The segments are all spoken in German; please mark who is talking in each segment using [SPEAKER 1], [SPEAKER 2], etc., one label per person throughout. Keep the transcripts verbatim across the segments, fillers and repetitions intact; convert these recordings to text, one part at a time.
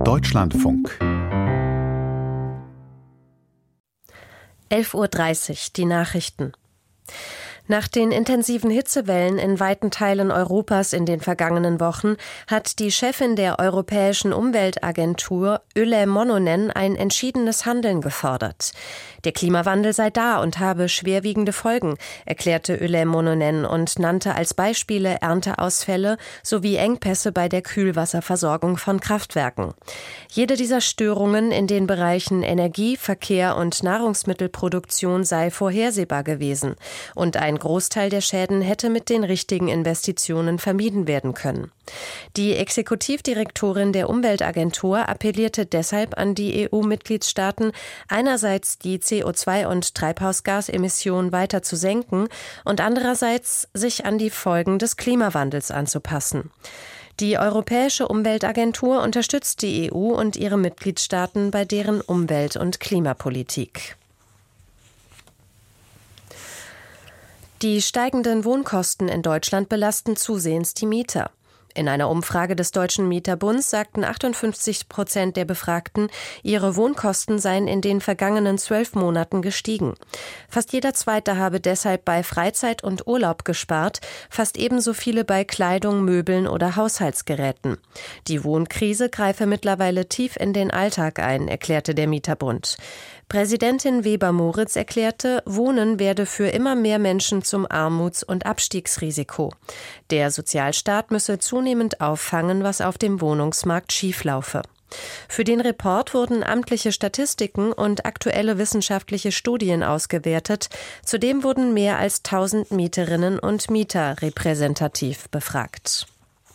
[SPEAKER 1] Deutschlandfunk.
[SPEAKER 2] elf Uhr dreißig, die Nachrichten. Nach den intensiven Hitzewellen in weiten Teilen Europas in den vergangenen Wochen hat die Chefin der Europäischen Umweltagentur, Yle Mononen, ein entschiedenes Handeln gefordert. Der Klimawandel sei da und habe schwerwiegende Folgen, erklärte Yle Mononen und nannte als Beispiele Ernteausfälle sowie Engpässe bei der Kühlwasserversorgung von Kraftwerken. Jede dieser Störungen in den Bereichen Energie, Verkehr und Nahrungsmittelproduktion sei vorhersehbar gewesen und ein Ein Großteil der Schäden hätte mit den richtigen Investitionen vermieden werden können. Die Exekutivdirektorin der Umweltagentur appellierte deshalb an die E U-Mitgliedstaaten, einerseits die C O zwei- und Treibhausgasemissionen weiter zu senken und andererseits sich an die Folgen des Klimawandels anzupassen. Die Europäische Umweltagentur unterstützt die E U und ihre Mitgliedstaaten bei deren Umwelt- und Klimapolitik. Die steigenden Wohnkosten in Deutschland belasten zusehends die Mieter. In einer Umfrage des Deutschen Mieterbunds sagten achtundfünfzig Prozent der Befragten, ihre Wohnkosten seien in den vergangenen zwölf Monaten gestiegen. Fast jeder Zweite habe deshalb bei Freizeit und Urlaub gespart, fast ebenso viele bei Kleidung, Möbeln oder Haushaltsgeräten. Die Wohnkrise greife mittlerweile tief in den Alltag ein, erklärte der Mieterbund. Präsidentin Weber-Moritz erklärte, Wohnen werde für immer mehr Menschen zum Armuts- und Abstiegsrisiko. Der Sozialstaat müsse zunehmend auffangen, was auf dem Wohnungsmarkt schieflaufe. Für den Report wurden amtliche Statistiken und aktuelle wissenschaftliche Studien ausgewertet. Zudem wurden mehr als tausend Mieterinnen und Mieter repräsentativ befragt.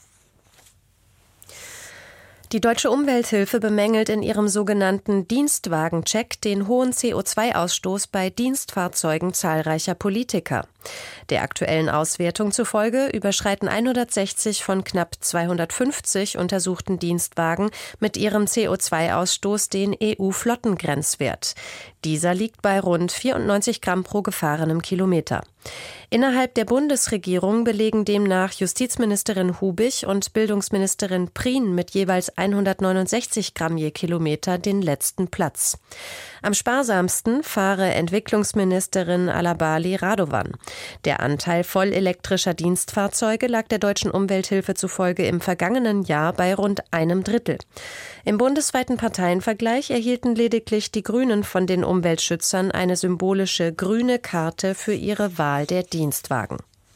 [SPEAKER 2] Die Deutsche Umwelthilfe bemängelt in ihrem sogenannten Dienstwagencheck den hohen C O zwei Ausstoß bei Dienstfahrzeugen zahlreicher Politiker. Der aktuellen Auswertung zufolge überschreiten hundertsechzig von knapp zweihundertfünfzig untersuchten Dienstwagen mit ihrem C O zwei Ausstoß den E U-Flottengrenzwert. Dieser liegt bei rund vierundneunzig Gramm pro gefahrenem Kilometer. Innerhalb der Bundesregierung belegen demnach Justizministerin Hubich und Bildungsministerin Prien mit jeweils hundertneunundsechzig Gramm je Kilometer den letzten Platz. Am sparsamsten fahre Entwicklungsministerin Alabali Radovan. Der Anteil vollelektrischer Dienstfahrzeuge lag der Deutschen Umwelthilfe zufolge im vergangenen Jahr bei rund einem Drittel. Im bundesweiten Parteienvergleich erhielten lediglich die Grünen von den Umweltschützern eine symbolische grüne Karte für ihre Wahl der Dienstwagen.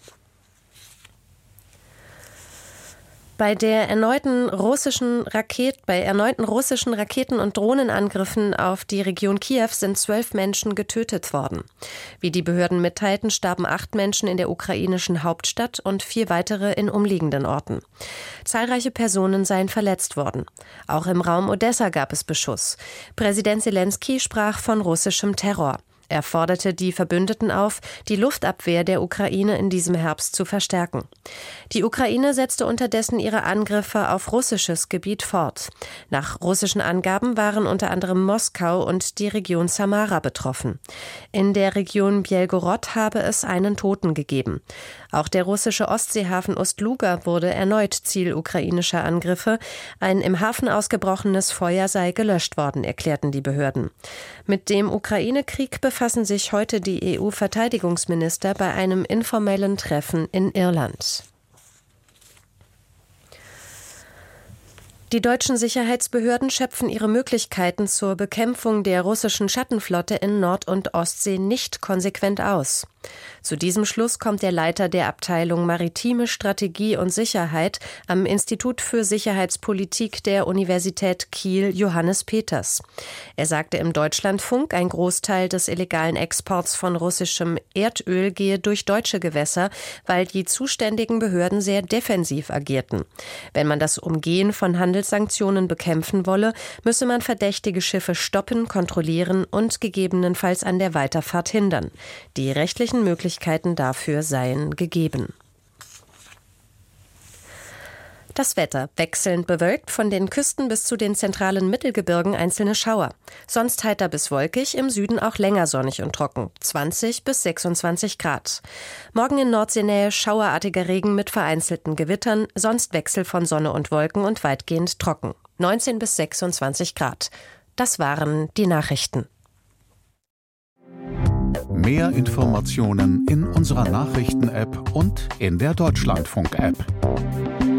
[SPEAKER 2] Bei der erneuten russischen Raket, bei erneuten russischen Raketen- und Drohnenangriffen auf die Region Kiew sind zwölf Menschen getötet worden. Wie die Behörden mitteilten, starben acht Menschen in der ukrainischen Hauptstadt und vier weitere in umliegenden Orten. Zahlreiche Personen seien verletzt worden. Auch im Raum Odessa gab es Beschuss. Präsident Selenskyj sprach von russischem Terror. Er forderte die Verbündeten auf, die Luftabwehr der Ukraine in diesem Herbst zu verstärken. Die Ukraine setzte unterdessen ihre Angriffe auf russisches Gebiet fort. Nach russischen Angaben waren unter anderem Moskau und die Region Samara betroffen. In der Region Bjelgorod habe es einen Toten gegeben. Auch der russische Ostseehafen Ust-Luga wurde erneut Ziel ukrainischer Angriffe. Ein im Hafen ausgebrochenes Feuer sei gelöscht worden, erklärten die Behörden. Mit dem Ukraine-Krieg befassen sich heute die E U-Verteidigungsminister bei einem informellen Treffen in Irland. Die deutschen Sicherheitsbehörden schöpfen ihre Möglichkeiten zur Bekämpfung der russischen Schattenflotte in Nord- und Ostsee nicht konsequent aus. Zu diesem Schluss kommt der Leiter der Abteilung Maritime Strategie und Sicherheit am Institut für Sicherheitspolitik der Universität Kiel, Johannes Peters. Er sagte im Deutschlandfunk, ein Großteil des illegalen Exports von russischem Erdöl gehe durch deutsche Gewässer, weil die zuständigen Behörden sehr defensiv agierten. Wenn man das Umgehen von Handelssanktionen bekämpfen wolle, müsse man verdächtige Schiffe stoppen, kontrollieren und gegebenenfalls an der Weiterfahrt hindern. Die rechtlichen Möglichkeiten dafür seien gegeben. Das Wetter: wechselnd bewölkt, von den Küsten bis zu den zentralen Mittelgebirgen einzelne Schauer. Sonst heiter bis wolkig, im Süden auch länger sonnig und trocken, zwanzig bis sechsundzwanzig Grad. Morgen in Nordseenähe schauerartiger Regen mit vereinzelten Gewittern, sonst Wechsel von Sonne und Wolken und weitgehend trocken. neunzehn bis sechsundzwanzig Grad. Das waren die Nachrichten.
[SPEAKER 1] Mehr Informationen in unserer Nachrichten-App und in der Deutschlandfunk-App.